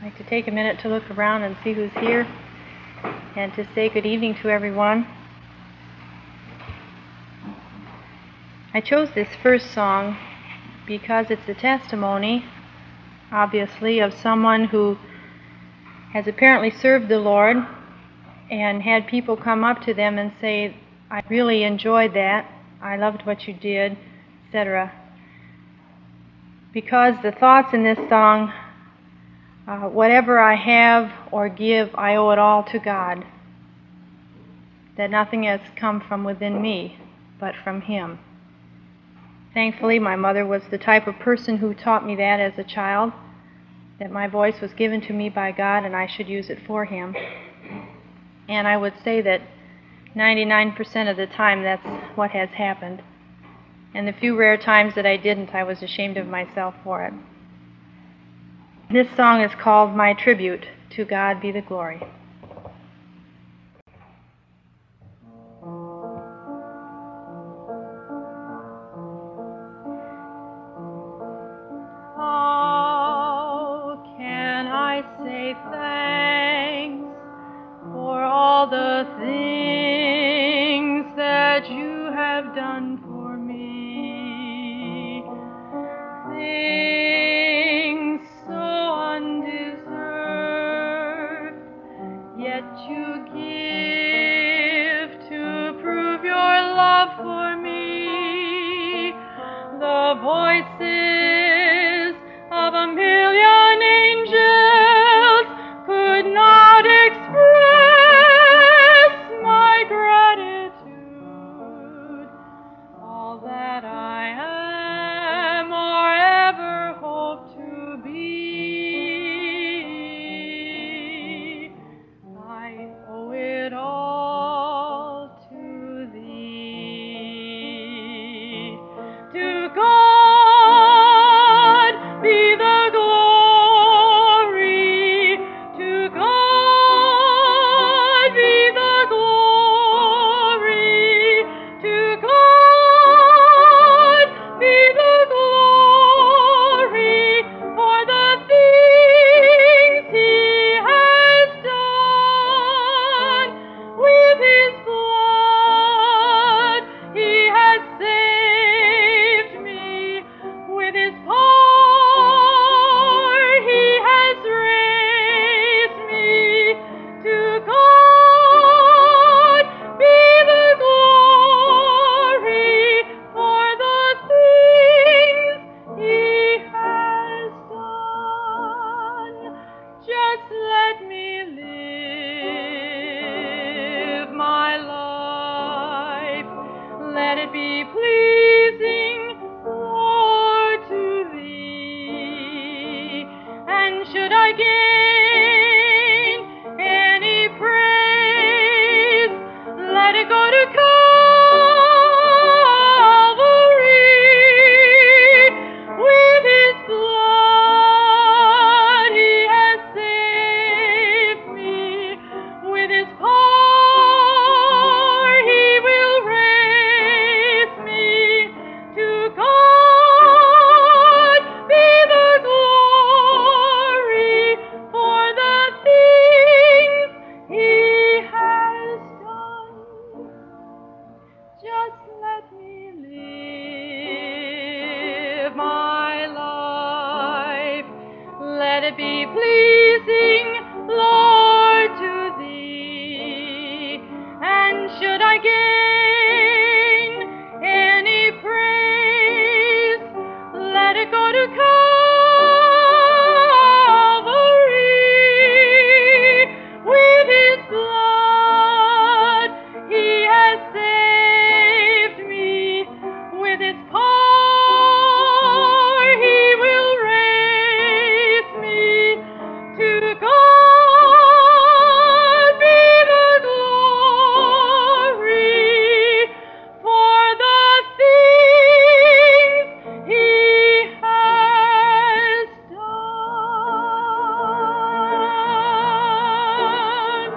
like to take a minute to look around and see who's here and to say good evening to everyone. I chose this first song because it's a testimony, obviously, of someone who has apparently served the Lord and had people come up to them and say, I really enjoyed that, I loved what you did, etc. Because the thoughts in this song, whatever I have or give, I owe it all to God. That nothing has come from within me, but from Him. Thankfully, my mother was the type of person who taught me that as a child, that my voice was given to me by God and I should use it for Him. And I would say that 99% of the time that's what has happened. And the few rare times that I didn't, I was ashamed of myself for it. This song is called My Tribute. To God be the glory. How can I say thanks for all the things that you have done for me? Things so undeserved, yet you give to prove your love for me. The voices of a million angels could not express my gratitude. All that I am or ever hope to be, I owe it all to Thee. To God be the glory. To God be the glory. To God be the glory for the things He has done. With His blood He has saved me. With His power He has raised me. To God be the glory for the things He has done. Just let me live my life. Let it be pleasing, Lord, to Thee. And should I gain any praise, let it go to Calvary. With His blood He has saved me. With His power He will raise me. To God be the glory for the things He has done. Just let me live my life. Let it be pleasing, Lord, to Thee. And should I gain any praise, let it go to Calvary. With His blood He has saved me. With His power He will raise me. To God be the glory for the things He has done.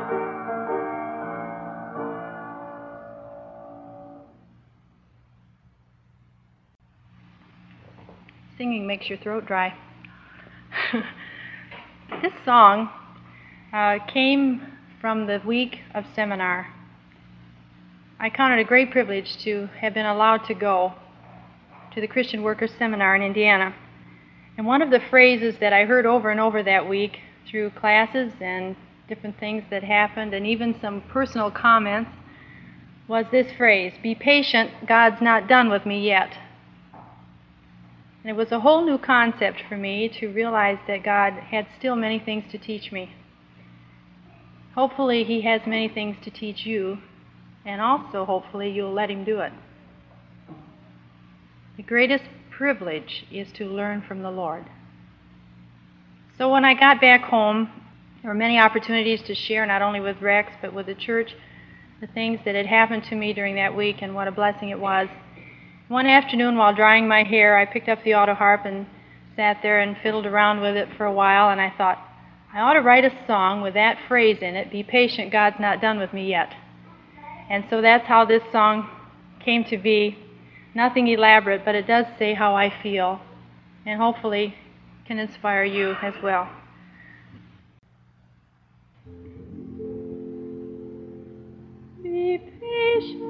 Singing makes your throat dry. This song came from the week of seminar. I count it a great privilege to have been allowed to go to the Christian Workers Seminar in Indiana. And one of the phrases that I heard over and over that week through classes and different things that happened and even some personal comments was this phrase, "Be patient, God's not done with me yet." And it was a whole new concept for me to realize that God had still many things to teach me. Hopefully He has many things to teach you, and also hopefully you'll let Him do it. The greatest privilege is to learn from the Lord. So when I got back home, there were many opportunities to share, not only with Rex, but with the church, the things that had happened to me during that week and what a blessing it was. One afternoon while drying my hair, I picked up the auto harp and sat there and fiddled around with it for a while, and I thought, I ought to write a song with that phrase in it, "Be patient, God's not done with me yet." And so that's how this song came to be. Nothing elaborate, but it does say how I feel, and hopefully can inspire you as well. Be patient,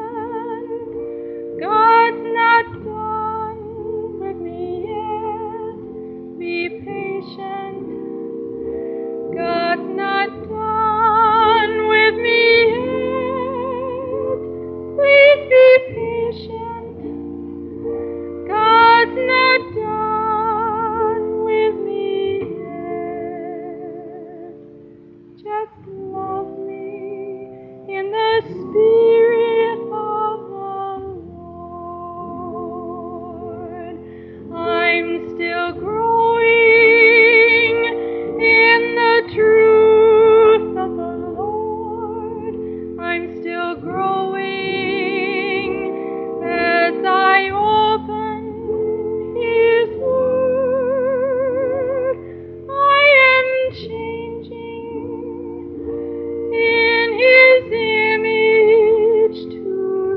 God's not done with me yet. Be patient, God's not done with me yet. Please be patient, God's not done with me yet. Just love me in the Spirit of the Lord. I'm still growing in the truth of the Lord. I'm still growing as I open His Word. I am changing in His image to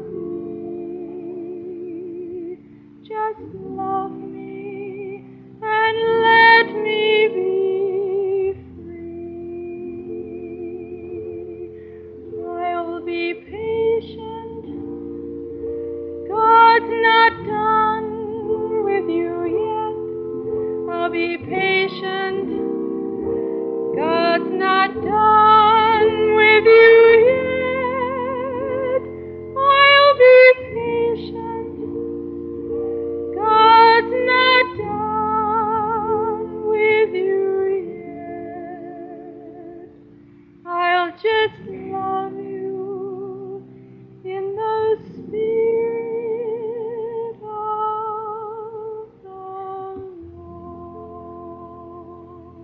be. Just love me and let me be free. I'll be patient. God's not done with you yet. I'll be patient. God's not done with you yet. I'll be patient. God's not done with you yet. I'll just love you in the Spirit of the Lord.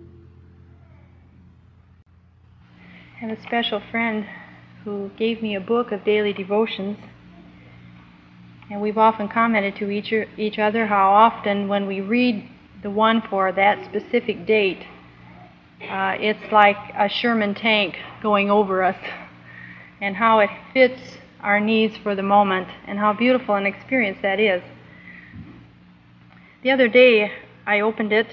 I have a special friend who gave me a book of daily devotions, and we've often commented to each other how often when we read the one for that specific date, it's like a Sherman tank going over us, and how it fits our needs for the moment, and how beautiful an experience that is. The other day I opened it,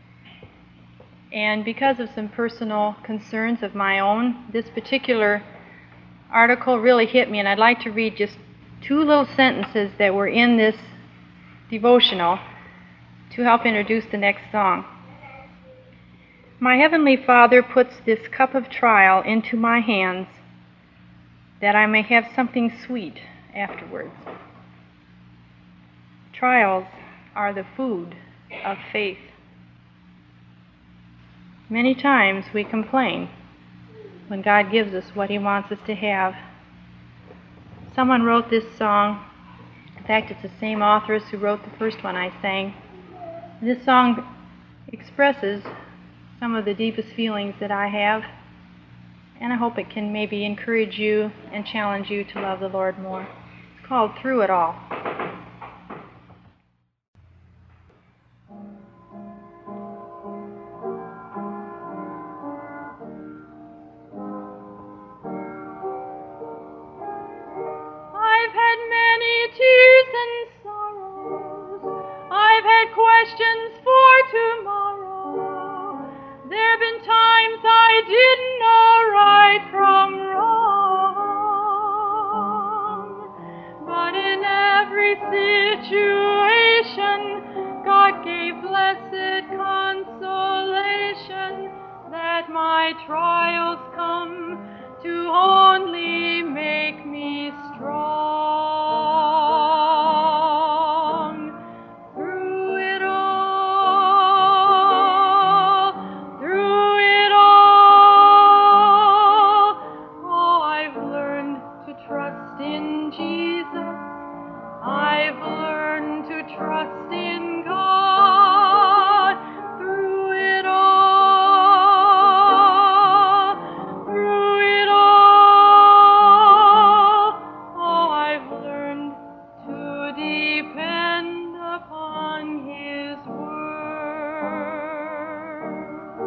and because of some personal concerns of my own, this particular article really hit me, and I'd like to read just two little sentences that were in this devotional to help introduce the next song. My Heavenly Father puts this cup of trial into my hands that I may have something sweet afterwards. Trials are the food of faith. Many times we complain when God gives us what He wants us to have. Someone wrote this song. In fact, it's the same authoress who wrote the first one I sang. This song expresses some of the deepest feelings that I have, and I hope it can maybe encourage you and challenge you to love the Lord more. It's called Through It All. I've had many tears and sorrows. I've had questions for tomorrow. didn't know right from wrong, but in every situation, God gave blessed consolation that my trials come to only make me strong. Through it all, oh, I've learned to trust in Jesus. I've learned to trust in God. Through it all, oh, I've learned to depend upon His word.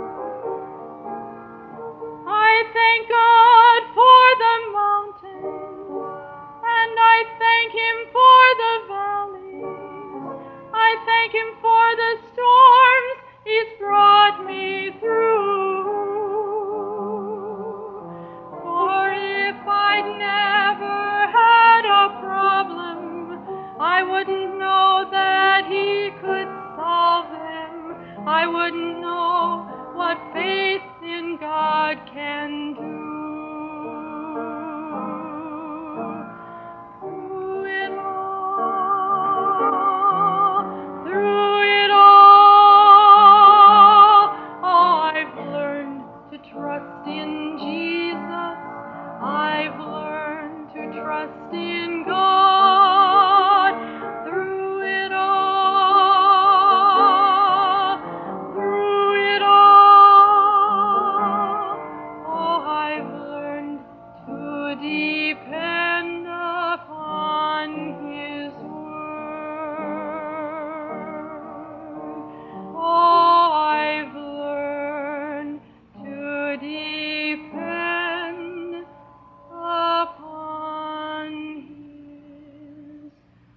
I thank God for the mountains, and I thank Him for the valleys. I thank Him for the storms He's brought me through. For if I'd never had a problem, I wouldn't know that He could solve them. I wouldn't know what faith in God can do. Through it all, oh, I've learned to trust in Jesus. I've learned to trust in God. Through it all, oh, I've learned to depend upon His word. Oh, I've learned to depend upon His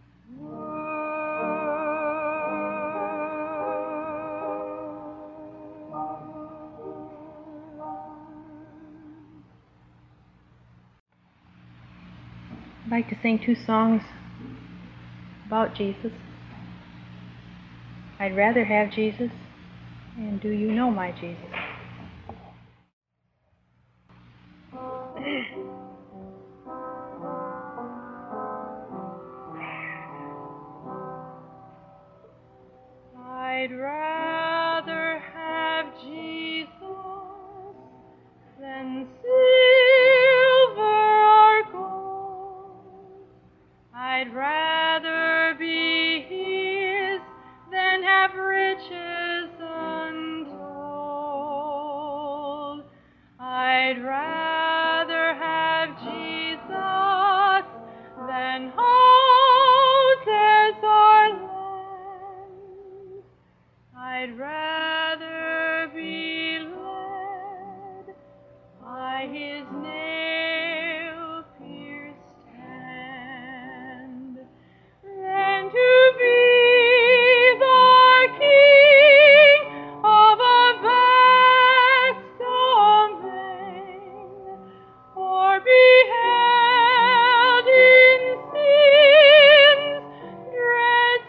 I'd like to sing 2 songs about Jesus. I'd rather have Jesus, and Do You Know My Jesus? I'd rather have Jesus than silver or gold. I'd rather be His than have riches untold. I'd rather have Jesus than houses or land. I'd rather be led by His nail-pierced hand than to be the king of a vast domain, or be held in sin's dread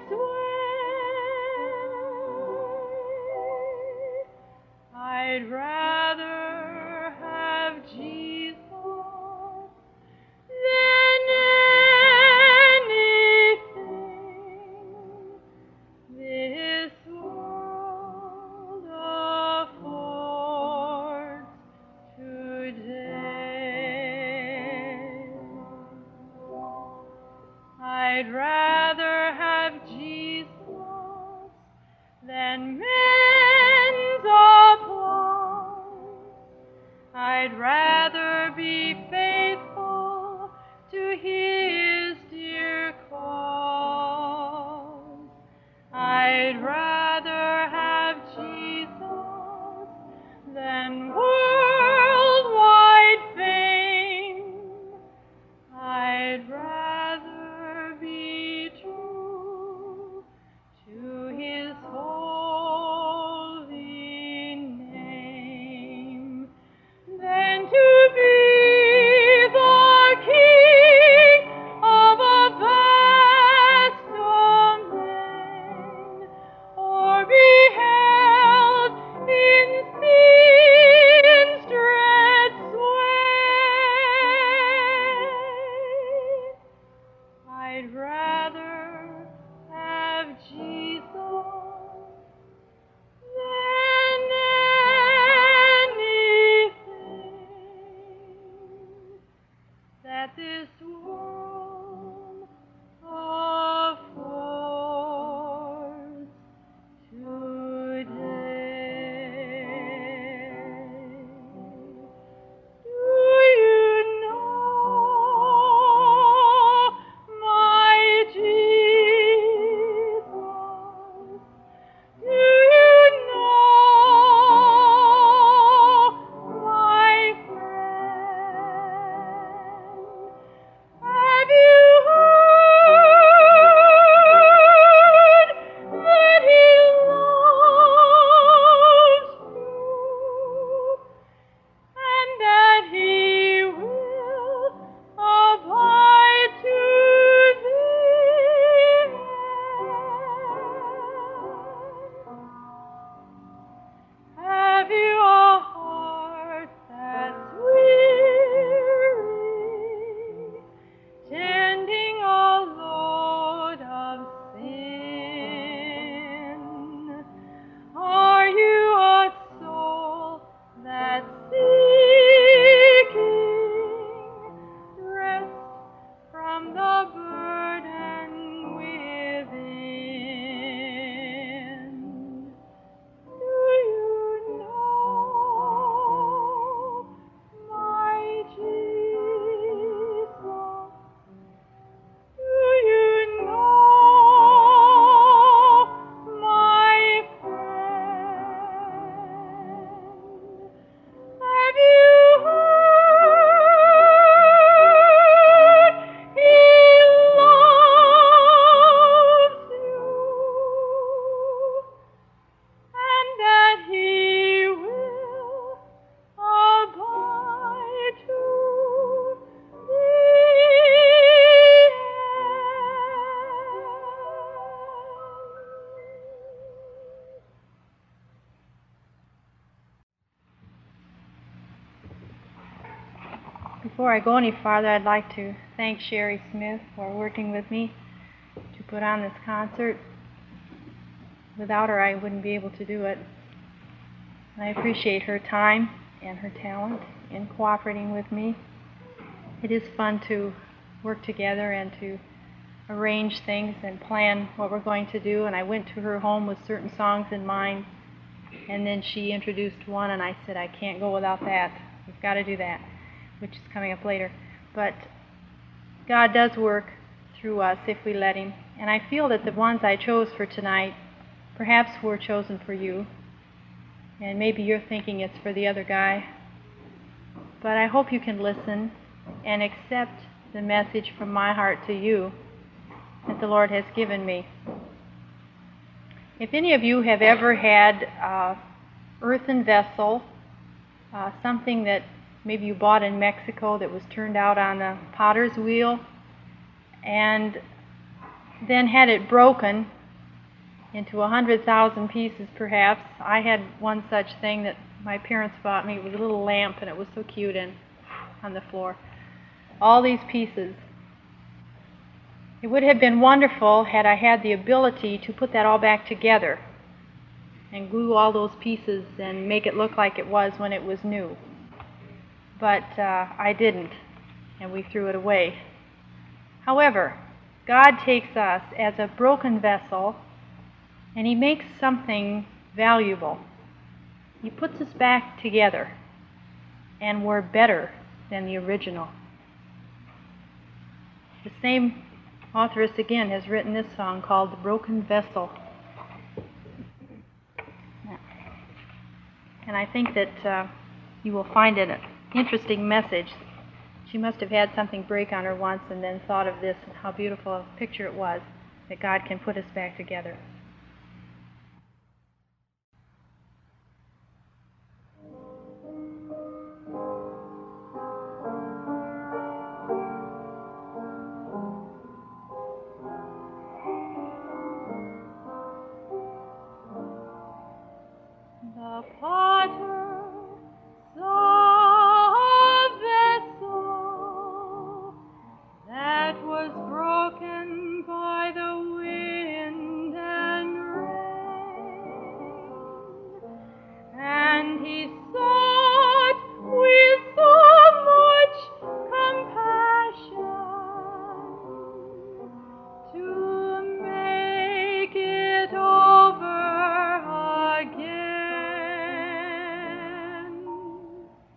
sway. I'd rather have Jesus than anything this world affords today. I'd rather have Jesus than men's applause. Before I go any farther, I'd like to thank Sherry Smith for working with me to put on this concert. Without her, I wouldn't be able to do it. And I appreciate her time and her talent in cooperating with me. It is fun to work together and to arrange things and plan what we're going to do. And I went to her home with certain songs in mind, and then she introduced one, and I said, I can't go without that. We've got to do that, which is coming up later. But God does work through us if we let Him. And I feel that the ones I chose for tonight perhaps were chosen for you. And maybe you're thinking it's for the other guy. But I hope you can listen and accept the message from my heart to you that the Lord has given me. If any of you have ever had an earthen vessel, something that maybe you bought in Mexico that was turned out on a potter's wheel, and then had it broken into 100,000 pieces perhaps. I had one such thing that my parents bought me. It was a little lamp, and it was so cute, and on the floor. All these pieces. It would have been wonderful had I had the ability to put that all back together and glue all those pieces and make it look like it was when it was new. But I didn't, and we threw it away. However, God takes us as a broken vessel, and He makes something valuable. He puts us back together, and we're better than the original. The same authoress again has written this song called The Broken Vessel. And I think that you will find it an interesting message. She must have had something break on her once and then thought of this and how beautiful a picture it was that God can put us back together. The potter saw a vessel that was broken by the wind and rain, and he sought with so much compassion to make it over again.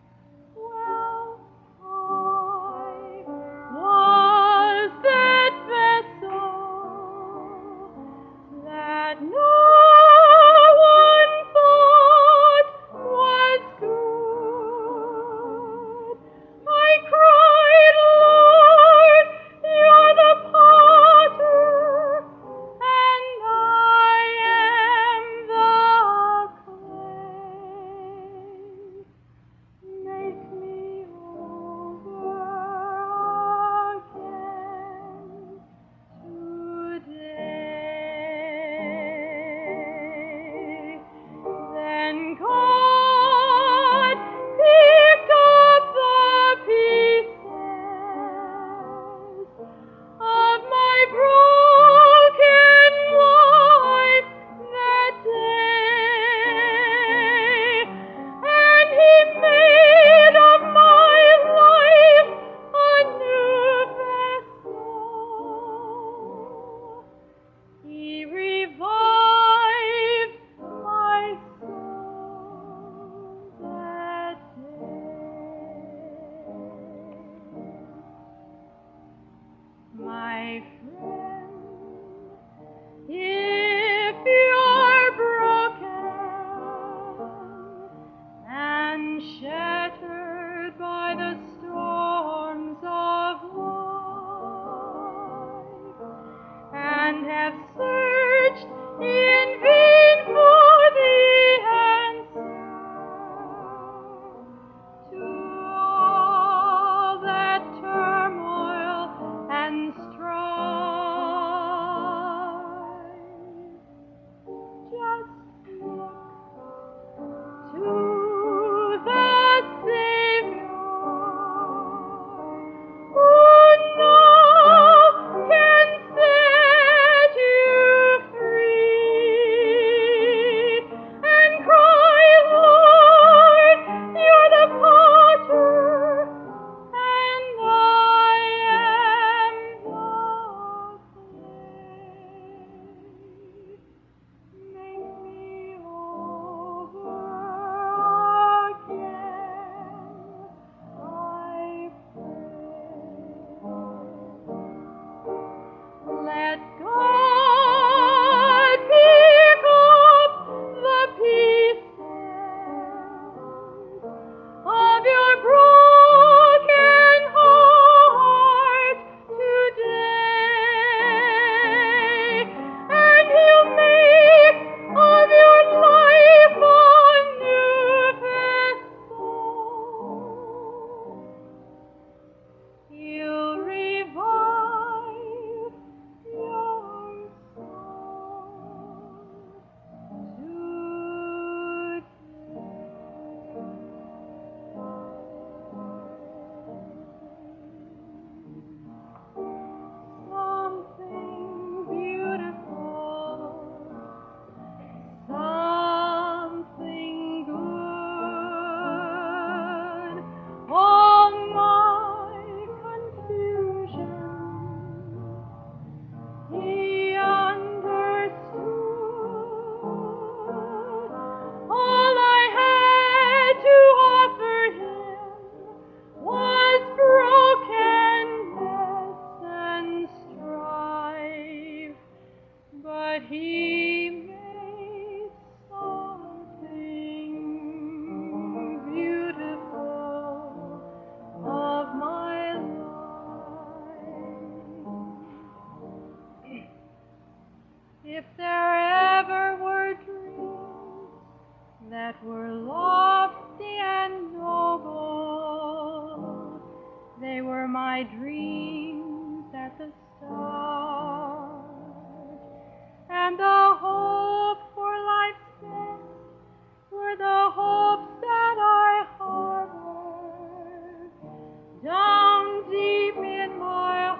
lofty and noble. They were my dreams at the start, and the hope for life's best were the hopes that I harbored down deep in my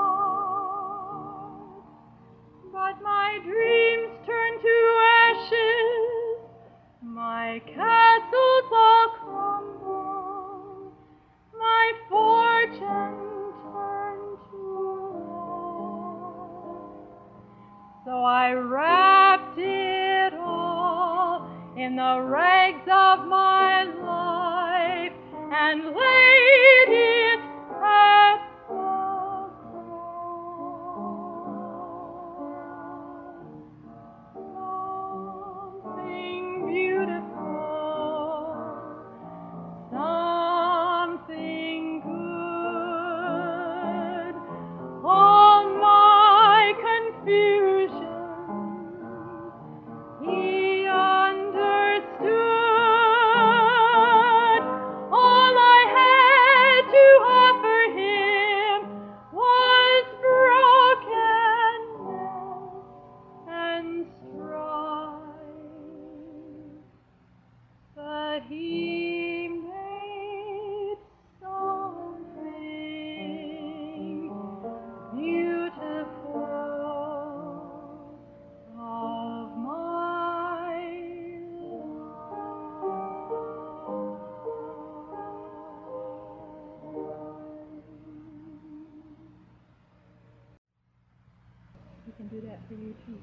heart. But my dreams turned to ashes, my castles all crumbled, my fortune turned to wreck. So I wrapped it all in the rags of my life and laid it at the cross. Something beautiful, something good, all my confusion He understood. All I had to offer Him was brokenness and strife. But He made something beautiful of my life. We can do that for you too.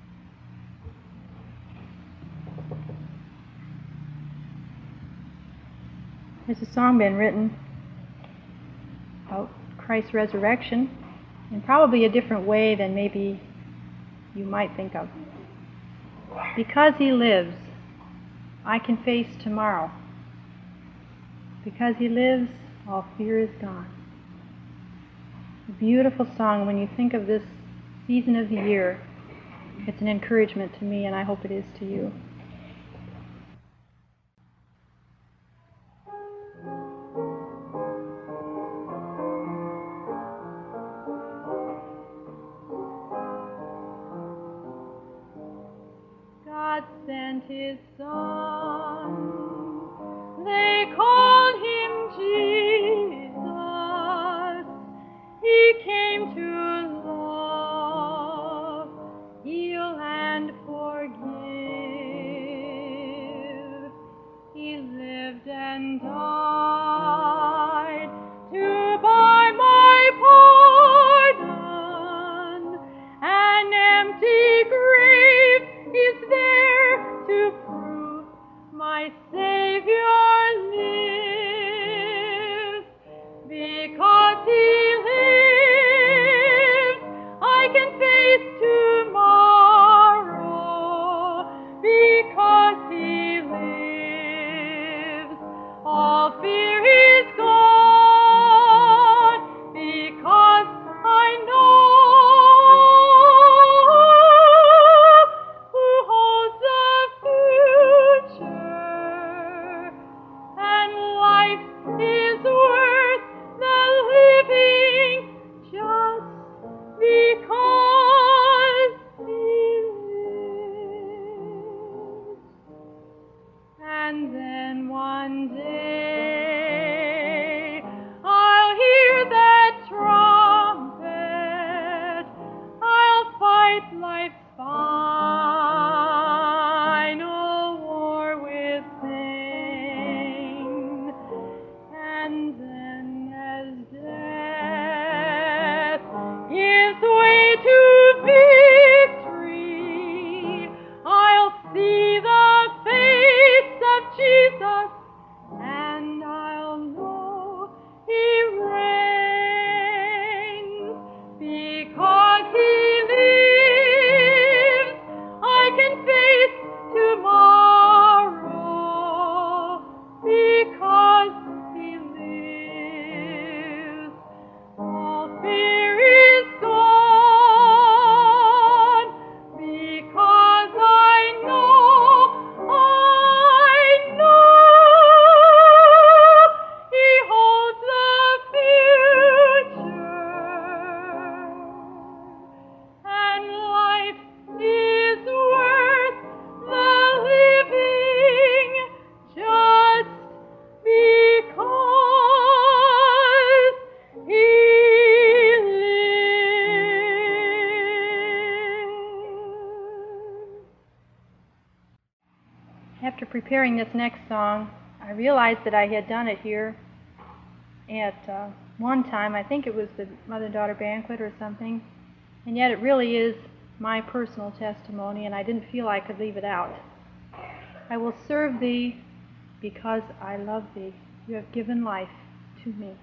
There's a song been written about Christ's resurrection in probably a different way than maybe you might think of. Because He lives, I can face tomorrow. Because He lives, all fear is gone. A beautiful song. When you think of this season of the year, it's an encouragement to me, and I hope it is to you. God sent His Son, they called Him Jesus. He came to love, heal and forgive. He lived and died to buy my pardon. An empty grave is there to prove my Savior lives. Because He lives, I can face tomorrow. Because He lives, all fear is gone. Because I know who holds the future, and life is worth the living just because He lives. And then one day I'll hear that trumpet, I'll fight life's final war with pain. And then as death gives way to victory, I'll see the face of Jesus and preparing this next song, I realized that I had done it here at one time. I think it was the mother-daughter banquet or something, and yet it really is my personal testimony, and I didn't feel I could leave it out. I will serve thee because I love thee. You have given life to me.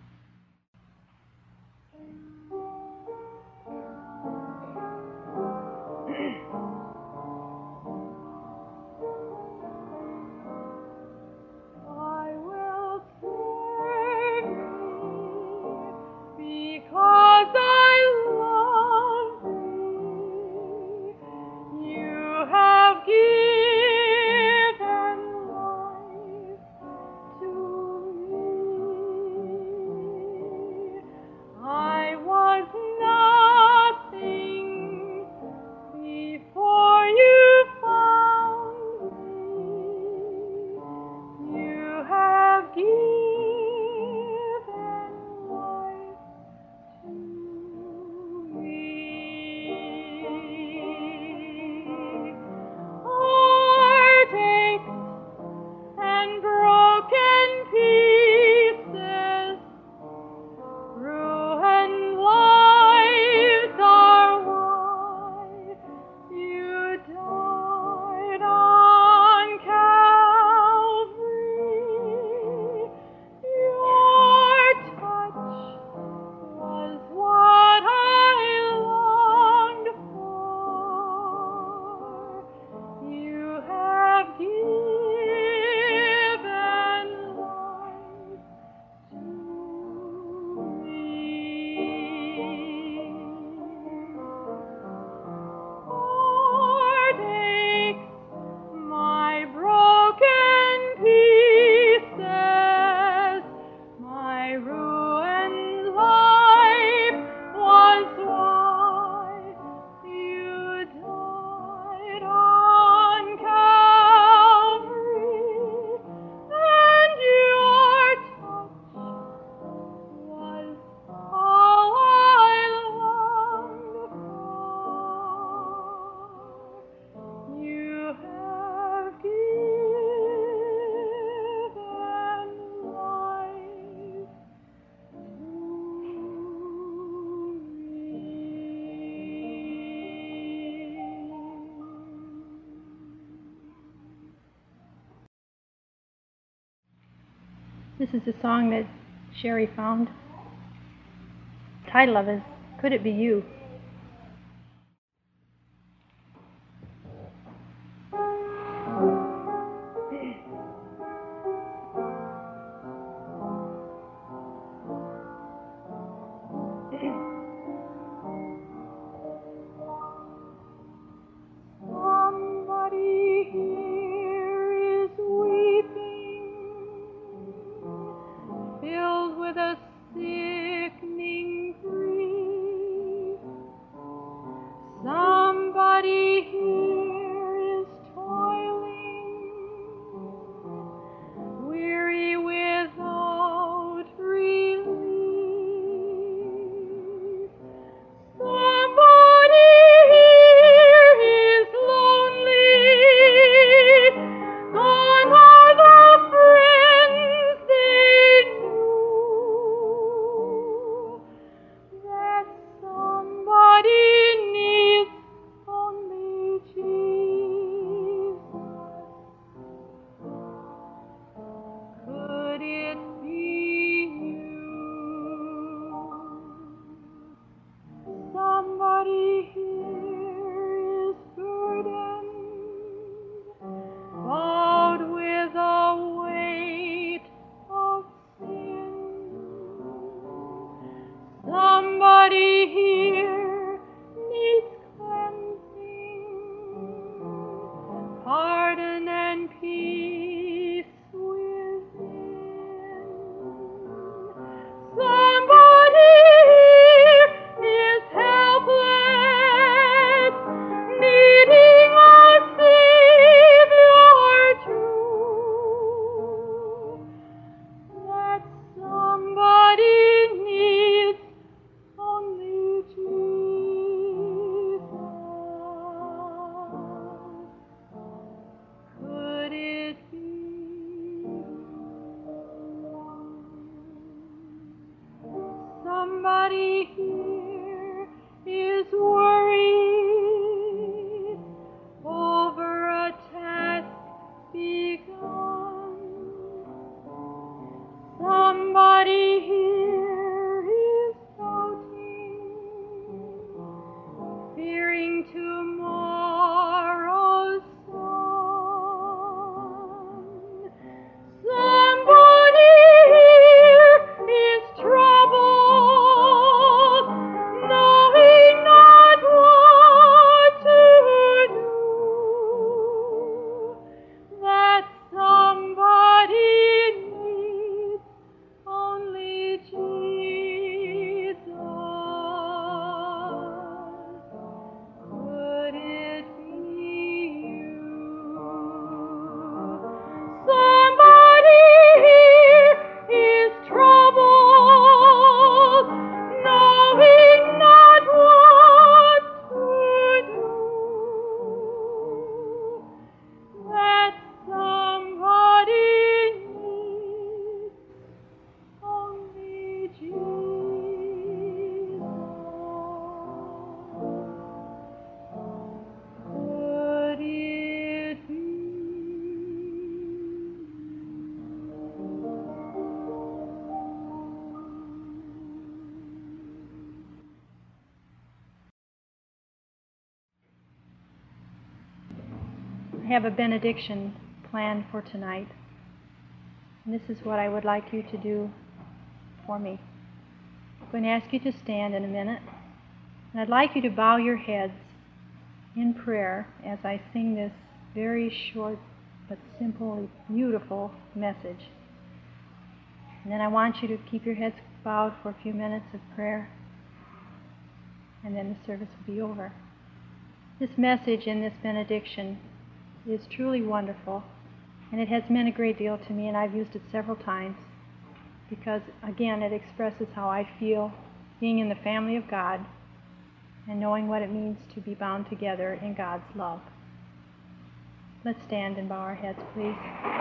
This is a song that Sherry found. The title of it is Could It Be You? Filled with a sickening grief, Somebody here is worried over a task begun. Somebody here is doubting, fearing tomorrow's sun. Somebody here is troubled, knowing not what to do. That somebody needs only Jesus. Could it be you? Somebody here is troubled, knowing not what to do. That somebody needs only Jesus. Could it be? I have a benediction planned for tonight. And this is what I would like you to do for me. I'm going to ask you to stand in a minute. And I'd like you to bow your heads in prayer as I sing this very short but simple, beautiful message. And then I want you to keep your heads bowed for a few minutes of prayer. And then the service will be over. This message in this benediction is truly wonderful. And it has meant a great deal to me, and I've used it several times because, again, it expresses how I feel being in the family of God and knowing what it means to be bound together in God's love. Let's stand and bow our heads, please.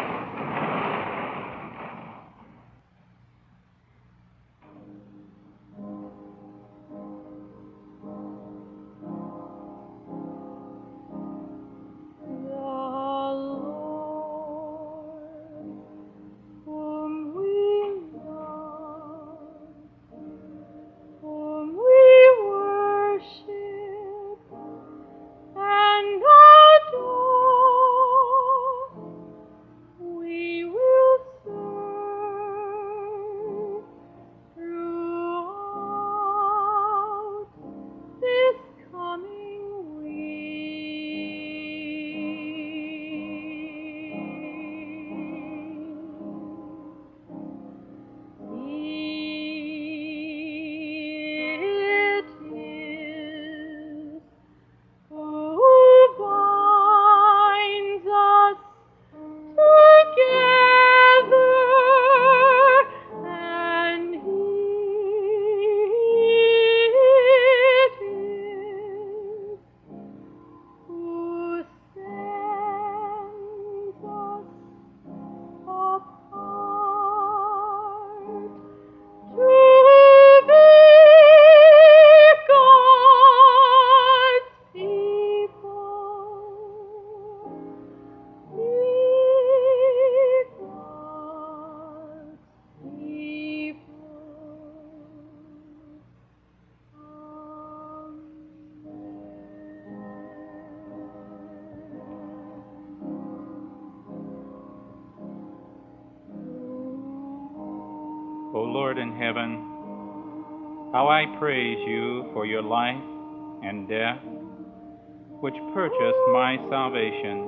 O Lord in heaven, how I praise you for your life and death, which purchased my salvation.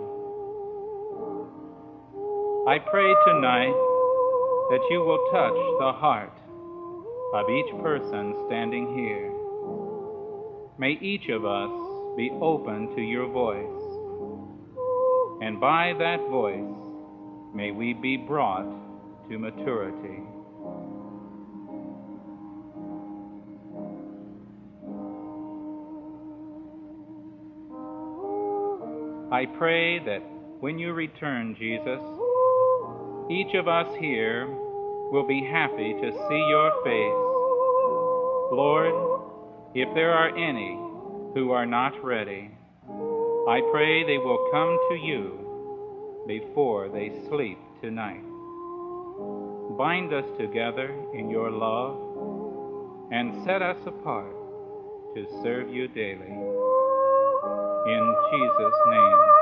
I pray tonight that you will touch the heart of each person standing here. May each of us be open to your voice, and by that voice may we be brought to maturity. I pray that when you return, Jesus, each of us here will be happy to see your face, Lord, if there are any who are not ready, I pray they will come to you before they sleep tonight. Bind us together in your love and set us apart to serve you daily. In Jesus' name.